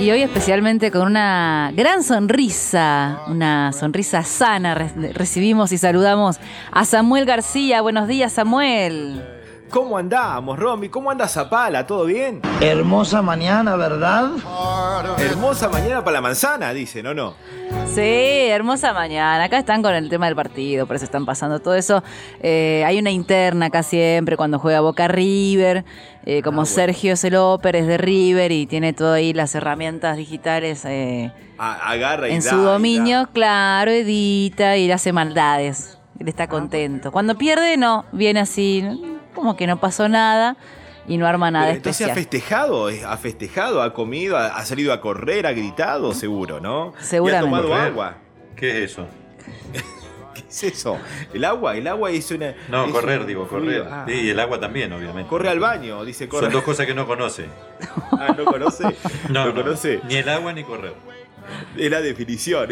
Y hoy especialmente con una gran sonrisa, una sonrisa sana, recibimos y saludamos a Samuel García. Buenos días, Samuel. ¿Cómo andamos, Romy? ¿Cómo anda Zapala? ¿Todo bien? Hermosa mañana, ¿verdad? Hermosa mañana para la manzana, dicen, ¿o no? Sí, hermosa mañana. Acá están con el tema del partido, por eso están pasando todo eso. Hay una interna acá siempre cuando juega Boca River, como bueno. Sergio Celóper es de River y tiene todo ahí las herramientas digitales agarra y en su dominio, claro, edita y hace maldades. Él está contento. Cuando pierde, no, viene así, como que no pasó nada. Y no arma nada especial. Entonces ha festejado, ha comido, ha salido a correr, ha gritado, seguro, ¿no? Seguramente. Y ha tomado agua. ¿Qué es eso? ¿Qué es eso? El agua es una... No, es correr, correr. Sí, y el agua también, obviamente. Corre al baño, dice corre. Son dos cosas que no conoce. ¿No conoce? No conoce. Ni el agua ni correr. Es la definición.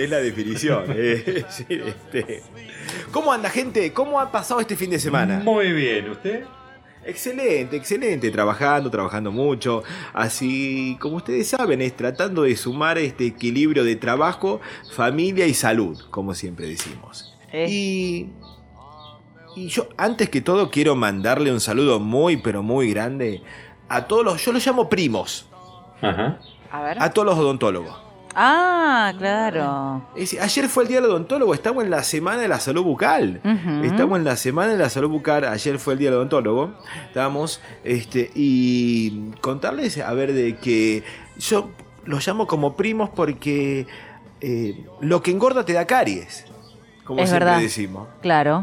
¿Cómo anda, gente? ¿Cómo ha pasado este fin de semana? Muy bien, ¿usted? Excelente, trabajando mucho, así como ustedes saben, es tratando de sumar este equilibrio de trabajo, familia y salud, como siempre decimos. Y yo, antes que todo, quiero mandarle un saludo muy, pero muy grande a todos yo los llamo primos. Ajá. A todos los odontólogos. Ah, claro. Ayer fue el día del odontólogo, estamos en la semana de la salud bucal. Ayer fue el día del odontólogo. Estamos, y contarles, a ver, de que yo los llamo como primos porque lo que engorda te da caries, como es siempre verdad. decimos. Claro.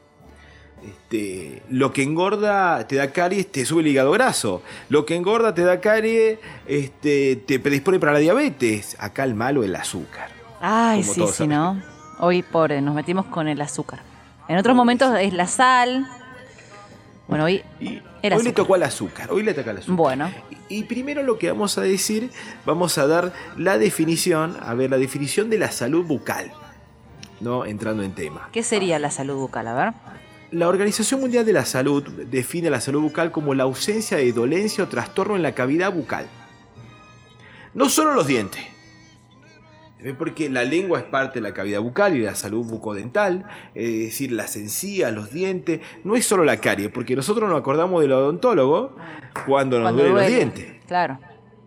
Lo que engorda te da caries, te sube el hígado graso. Lo que engorda te da caries, te predispone para la diabetes. Acá el malo es el azúcar. Ay, sí, ¿no? Hoy nos metimos con el azúcar. En otros momentos es la sal. Bueno, hoy le tocó al azúcar. Bueno. Y primero lo que vamos a decir, vamos a dar la definición de la salud bucal, ¿no? Entrando en tema. ¿Qué sería la salud bucal? A ver. La Organización Mundial de la Salud define la salud bucal como la ausencia de dolencia o trastorno en la cavidad bucal. No solo los dientes, porque la lengua es parte de la cavidad bucal y de la salud bucodental, es decir, las encías, los dientes, no es solo la carie, porque nosotros nos acordamos del odontólogo cuando nos duelen los dientes. Claro.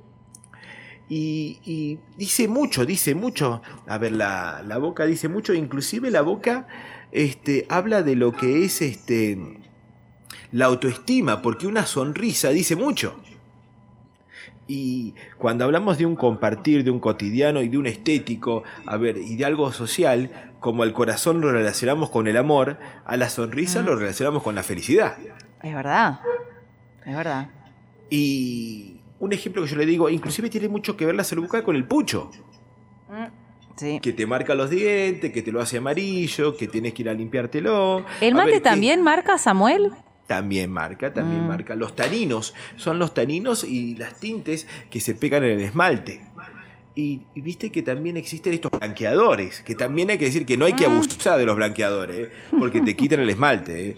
Y dice mucho, a ver, la boca dice mucho, inclusive la boca habla de lo que es la autoestima, porque una sonrisa dice mucho. Y cuando hablamos de un compartir, de un cotidiano y de un estético, y de algo social, como al corazón lo relacionamos con el amor, a la sonrisa lo relacionamos con la felicidad. Es verdad. Y un ejemplo que yo le digo, inclusive tiene mucho que ver la salud bucal con el pucho. Sí. Que te marca los dientes, que te lo hace amarillo, que tienes que ir a limpiártelo. ¿El mate también marca, Samuel? También marca. Los taninos, son los taninos y las tintes que se pegan en el esmalte. Y viste que también existen estos blanqueadores, que también hay que decir que no hay que abusar de los blanqueadores, porque te quitan el esmalte.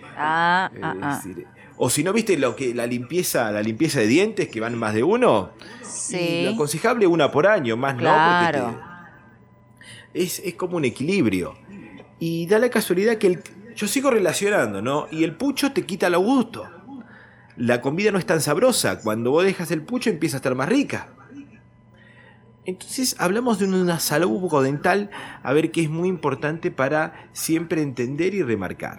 O si no, viste la limpieza de dientes, que van más de uno. Sí. Lo aconsejable una por año, más claro. no, porque es como un equilibrio. Y da la casualidad que yo sigo relacionando, ¿no? Y el pucho te quita el gusto. La comida no es tan sabrosa. Cuando vos dejas el pucho empieza a estar más rica. Entonces hablamos de una salud bucodental, que es muy importante para siempre entender y remarcar.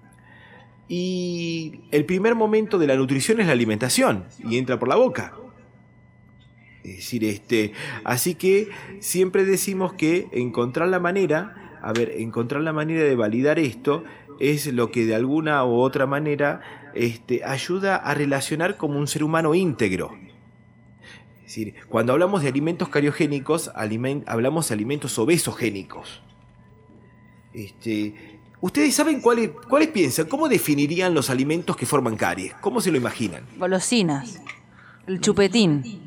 Y el primer momento de la nutrición es la alimentación, y entra por la boca. Es decir, así que siempre decimos que encontrar la manera de validar esto es lo que de alguna u otra manera ayuda a relacionar como un ser humano íntegro. Es decir, cuando hablamos de alimentos cariogénicos, hablamos de alimentos obesogénicos. ¿Ustedes saben cuáles piensan? ¿Cómo definirían los alimentos que forman caries? ¿Cómo se lo imaginan? Golosinas. El chupetín.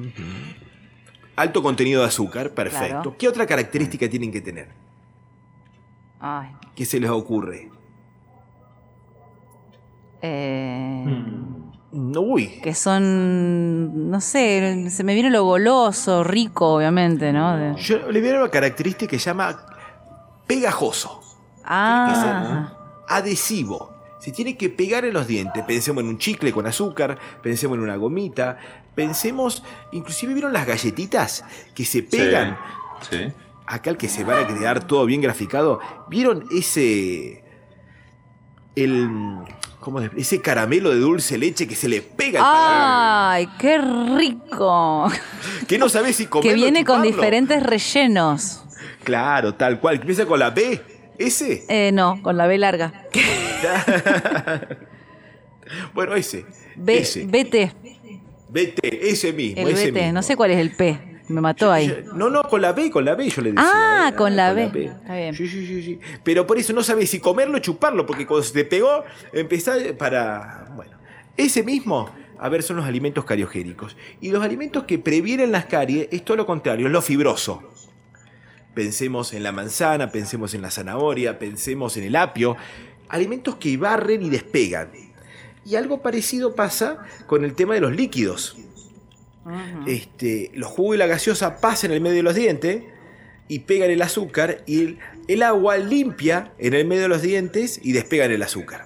Alto contenido de azúcar, perfecto. Claro. ¿Qué otra característica tienen que tener? Ay. ¿Qué se les ocurre? Uy, que son, no sé, se me viene lo goloso, rico, obviamente, ¿no? yo le veo una característica que se llama pegajoso, Ah, adhesivo. Se tiene que pegar en los dientes. Pensemos en un chicle con azúcar, pensemos en una gomita, pensemos, inclusive vieron las galletitas que se pegan. Sí. Acá el que se van a quedar todo bien graficado. ¿Vieron ese caramelo de dulce de leche que se le pega al paladar? ¡ay, qué rico! Que no sabés si comerlo Que o viene con chuparlo. diferentes rellenos. Claro, tal cual. Empieza con la B. ¿Ese? No, con la B larga. Bueno, ese. B, Ese. BT, Vete, ese mismo. el ese BT, mismo. no sé cuál es el P. Me mató ahí. No, con la B yo le decía. Ah, con la B. Está bien. Sí. Pero por eso no sabés si comerlo o chuparlo, porque cuando se te pegó, empezás para... Bueno, ese mismo, a ver, son los alimentos cariogénicos. Y los alimentos que previenen las caries es todo lo contrario, es lo fibroso. Pensemos en la manzana, pensemos en la zanahoria, pensemos en el apio. Alimentos que barren y despegan. Y algo parecido pasa con el tema de los líquidos. Los jugos y la gaseosa pasan en el medio de los dientes y pegan el azúcar, y el agua limpia en el medio de los dientes y despegan el azúcar.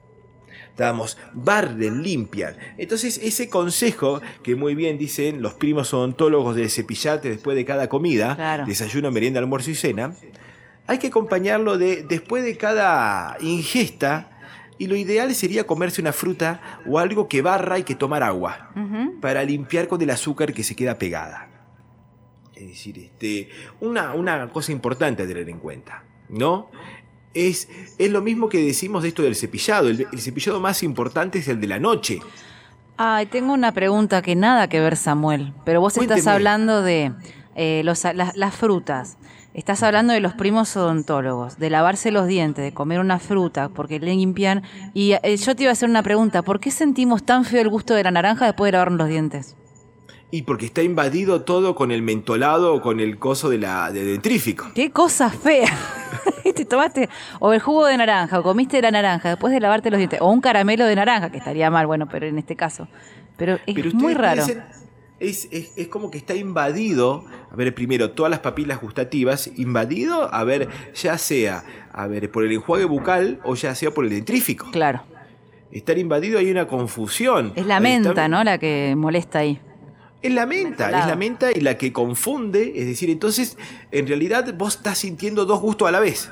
Barren, limpian. Entonces ese consejo que muy bien dicen los primos odontólogos de cepillarte después de cada comida, Claro. desayuno, merienda, almuerzo y cena, hay que acompañarlo después de cada ingesta. Y lo ideal sería comerse una fruta o algo que barra y que tomar agua para limpiar con el azúcar que se queda pegada. Es decir, una cosa importante a tener en cuenta, ¿no? Es lo mismo que decimos de esto del cepillado. El cepillado más importante es el de la noche. Ay, tengo una pregunta que nada que ver, Samuel. Pero vos estás Cuénteme. hablando de las frutas. Estás hablando de los primos odontólogos, de lavarse los dientes, de comer una fruta, porque le limpian. Y yo te iba a hacer una pregunta. ¿Por qué sentimos tan feo el gusto de la naranja después de lavarnos los dientes? Y porque está invadido todo con el mentolado o con el coso del dentrífico. ¡Qué cosa fea! Te tomaste o el jugo de naranja, o comiste la naranja después de lavarte los dientes, o un caramelo de naranja, que estaría mal, bueno, pero en este caso. Pero es Pero muy ustedes raro. piensen, es como que está invadido, a ver, primero, todas las papilas gustativas, invadido, a ver, ya sea, a ver, por el enjuague bucal o ya sea por el dentrífico. Claro. Estar invadido hay una confusión. Es la Ahí menta, está- ¿no? La que molesta ahí. Es la menta, Mentolado. es la menta y la que confunde, es decir, entonces, en realidad vos estás sintiendo dos gustos a la vez.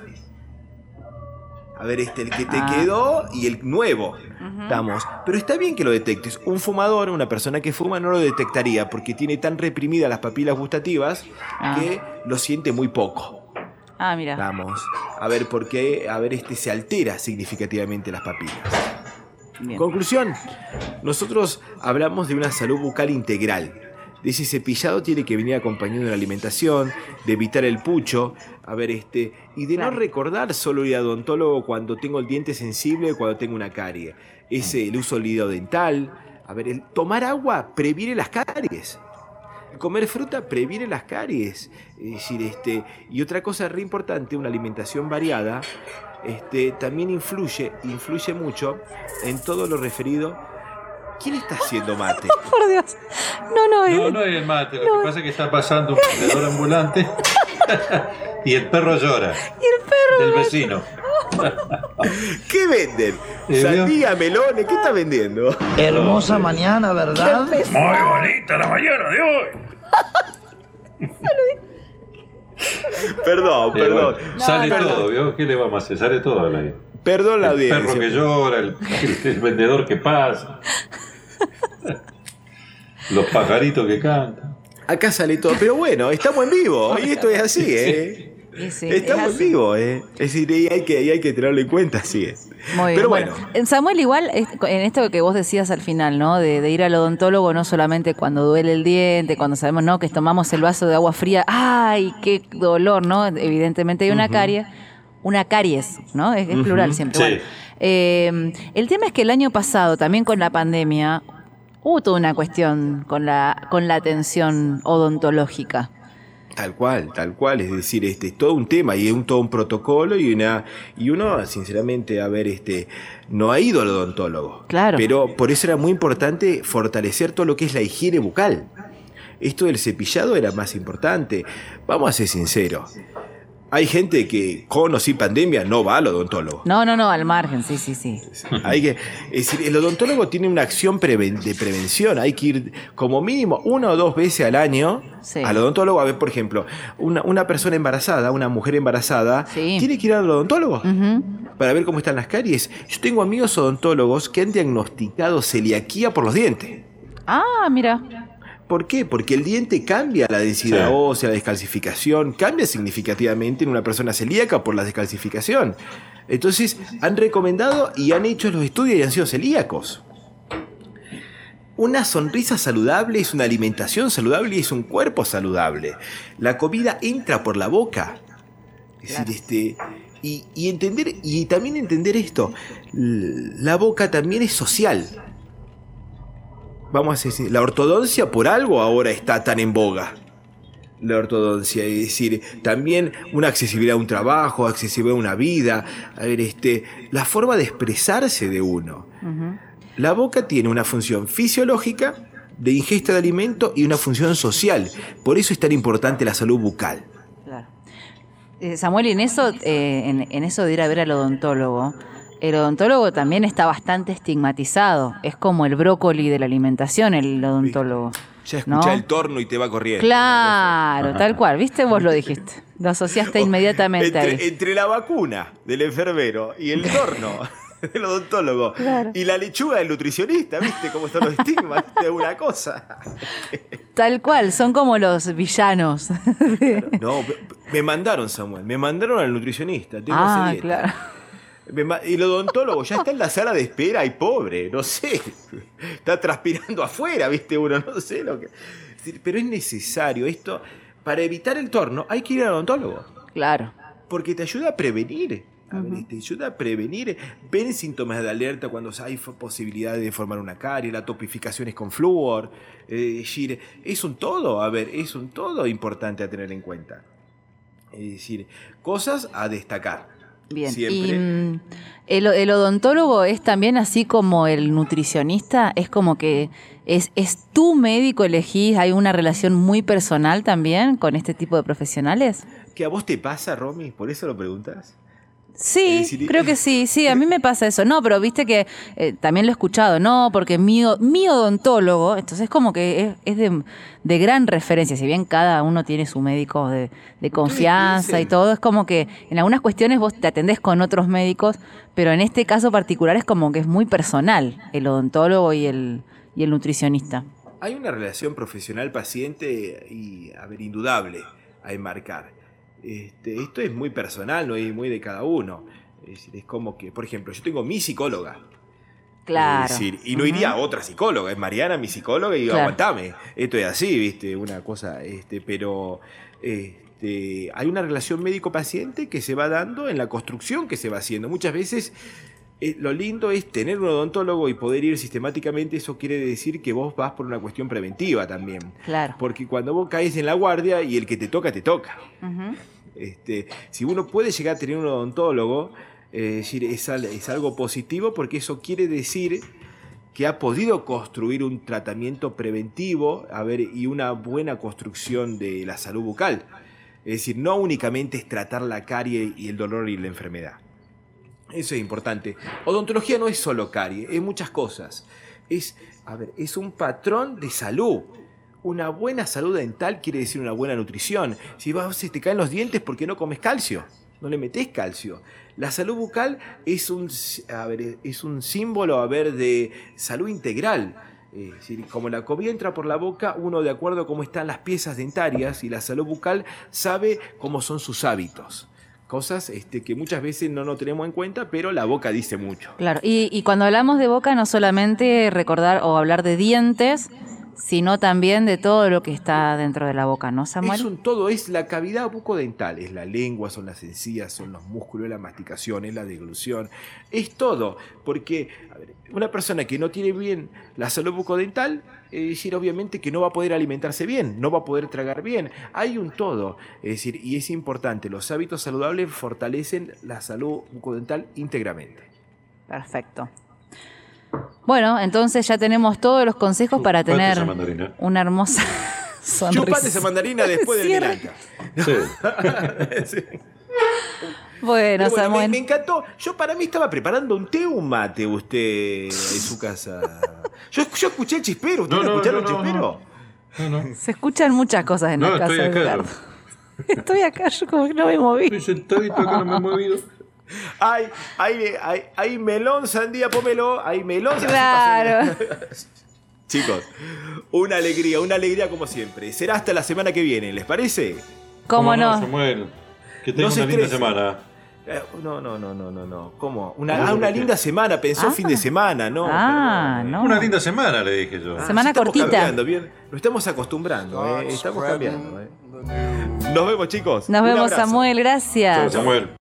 A ver, el que te quedó y el nuevo. Pero está bien que lo detectes. Un fumador, una persona que fuma, no lo detectaría porque tiene tan reprimidas las papilas gustativas que lo siente muy poco. Ah, mira. A ver por qué, se altera significativamente las papilas. Bien. Conclusión, nosotros hablamos de una salud bucal integral. De ese cepillado tiene que venir acompañado de la alimentación, de evitar el pucho, y de Claro. no recordar solo ir al odontólogo cuando tengo el diente sensible o cuando tengo una carie. El uso del hilo dental. El tomar agua previene las caries. El comer fruta previene las caries. Es decir, y otra cosa re importante, una alimentación variada, también influye mucho en todo lo referido. ¿Quién está haciendo mate? Por Dios. No, No es el mate, lo que pasa es que está pasando un vendedor ambulante y el perro llora. Y el perro. Del vecino. ¿Qué venden? ¿Vio? Sandía, melones, ¿qué está vendiendo? Hermosa mañana, ¿verdad? Muy bonita la mañana de hoy. Perdón. Bueno, sale no. todo, ¿vio? ¿Qué le vamos a hacer? Sale todo al aire. Perdón la El perro audiencia. que llora, el vendedor que pasa, los pajaritos que cantan. Acá sale todo, pero bueno, estamos en vivo y esto es así, ¿eh? Sí, Estamos es en así. vivo, ¿eh? Es decir, y hay que tenerlo en cuenta, así es. Muy bien. Pero bueno, Samuel, igual, en esto que vos decías al final, ¿no? De ir al odontólogo no solamente cuando duele el diente, cuando sabemos, ¿no? Que tomamos el vaso de agua fría. ¡Ay, qué dolor!, ¿no? Evidentemente hay una caries, ¿no? Es plural siempre. Sí. Bueno, el tema es que el año pasado, también con la pandemia, hubo toda una cuestión con la atención odontológica. Tal cual, es decir, es todo un tema y es todo un protocolo y uno, sinceramente, no ha ido al odontólogo. Claro. Pero por eso era muy importante fortalecer todo lo que es la higiene bucal. Esto del cepillado era más importante. Vamos a ser sinceros. Hay gente que con o sin pandemia no va al odontólogo. No, al margen, sí. Es decir, el odontólogo tiene una acción de prevención. Hay que ir como mínimo 1 o 2 veces al año al odontólogo. A ver, por ejemplo, una persona embarazada, una mujer embarazada, tiene que ir al odontólogo para ver cómo están las caries. Yo tengo amigos odontólogos que han diagnosticado celiaquía por los dientes. Ah, mira. ¿Por qué? Porque el diente cambia la densidad ósea, la descalcificación, cambia significativamente en una persona celíaca por la descalcificación. Entonces, han recomendado y han hecho los estudios y han sido celíacos. Una sonrisa saludable es una alimentación saludable y es un cuerpo saludable. La comida entra por la boca. Es decir, y también entender esto, la boca también es social. Vamos a decir, la ortodoncia por algo ahora está tan en boga. La ortodoncia, es decir, también una accesibilidad a un trabajo, accesibilidad a una vida, la forma de expresarse de uno. La boca tiene una función fisiológica, de ingesta de alimento y una función social. Por eso es tan importante la salud bucal. Claro. Samuel, y en eso de ir a ver al odontólogo, el odontólogo también está bastante estigmatizado. Es como el brócoli de la alimentación, el odontólogo. Ya escucha el torno y te va corriendo. Claro, tal cual. ¿Viste? Vos lo dijiste. Lo asociaste inmediatamente ahí. Entre la vacuna del enfermero y el torno del odontólogo y la lechuga del nutricionista, ¿viste? Cómo están los estigmas de una cosa. Tal cual, son como los villanos. No, me mandaron, Samuel. Me mandaron al nutricionista. Tengo claro. Y el odontólogo ya está en la sala de espera y pobre, no sé, está transpirando afuera, ¿viste? Uno no sé lo que... Pero es necesario esto, para evitar el torno hay que ir al odontólogo. Claro. Porque te ayuda a prevenir, te ayuda a prevenir, ven síntomas de alerta cuando hay posibilidad de formar una carie, la topificación es con flúor, es un todo importante a tener en cuenta. Es decir, cosas a destacar. Bien, siempre. Y el odontólogo es también así como el nutricionista, es como que es tu médico, elegís, hay una relación muy personal también con este tipo de profesionales. ¿Qué a vos te pasa, Romy? ¿Por eso lo preguntas? Sí, creo que sí, a mí me pasa eso. No, pero viste que también lo he escuchado, no, porque mi odontólogo, entonces es como que es de gran referencia, si bien cada uno tiene su médico de confianza y todo, es como que en algunas cuestiones vos te atendés con otros médicos, pero en este caso particular es como que es muy personal el odontólogo y el nutricionista. Hay una relación profesional-paciente indudable a enmarcar. Esto es muy personal, no es muy de cada uno. Es como que, por ejemplo, yo tengo mi psicóloga. Claro. Es decir, y no iría a otra psicóloga, es Mariana mi psicóloga y digo, aguantame, esto es así, ¿viste? Una cosa, pero hay una relación médico-paciente que se va dando en la construcción que se va haciendo. Muchas veces lo lindo es tener un odontólogo y poder ir sistemáticamente. Eso quiere decir que vos vas por una cuestión preventiva también. Claro. Porque cuando vos caes en la guardia y el que te toca, te toca. Si uno puede llegar a tener un odontólogo, es algo positivo, porque eso quiere decir que ha podido construir un tratamiento preventivo y una buena construcción de la salud bucal. Es decir, no únicamente es tratar la carie y el dolor y la enfermedad. Eso es importante. Odontología no es solo carie, es muchas cosas. Es un patrón de salud. Una buena salud dental quiere decir una buena nutrición. Si se te caen los dientes, ¿por qué no comes calcio? No le metés calcio. La salud bucal es un símbolo de salud integral. Es decir, como la comida entra por la boca, uno, de acuerdo a cómo están las piezas dentarias y la salud bucal, sabe cómo son sus hábitos. Cosas que muchas veces no tenemos en cuenta, pero la boca dice mucho. Claro, y cuando hablamos de boca, no solamente recordar o hablar de dientes, sino también de todo lo que está dentro de la boca, ¿no, Samuel? Es un todo, es la cavidad bucodental, es la lengua, son las encías, son los músculos, es la masticación, es la deglución, es todo, porque una persona que no tiene bien la salud bucodental Es decir, obviamente que no va a poder alimentarse bien, no va a poder tragar bien. Hay un todo. Es decir, y es importante, los hábitos saludables fortalecen la salud bucodental íntegramente. Perfecto. Bueno, entonces ya tenemos todos los consejos para Chupate tener esa mandarina. una hermosa sonrisa. Chupate esa mandarina después del Cierre. Milanta. Sí. Sí. Bueno, Pero bueno, Samuel. me encantó. Yo para mí estaba preparando un té o un mate usted en su casa. Yo escuché el chispero. ¿Usted No, no, no, escucharon no, el no, chispero? No. Se escuchan muchas cosas en No, la casa estoy de acá. Edgardo. Estoy acá, yo como que no me moví. Estoy sentadito acá, no me he movido. Hay melón, sandía, pomelo. Hay melón, sandía. Claro. Chicos, una alegría como siempre. Será hasta la semana que viene, ¿les parece? ¿Cómo no? Samuel, que tengas se una linda estrese. semana. No. ¿Cómo? Una linda semana, pensó fin de semana, ¿no? Perdón. No. Una linda semana, le dije yo. Semana estamos cortita. cambiando, bien. Lo estamos acostumbrando, estamos cambiando. Nos vemos, chicos. Nos Un vemos, abrazo. Samuel, gracias. Chao, Samuel.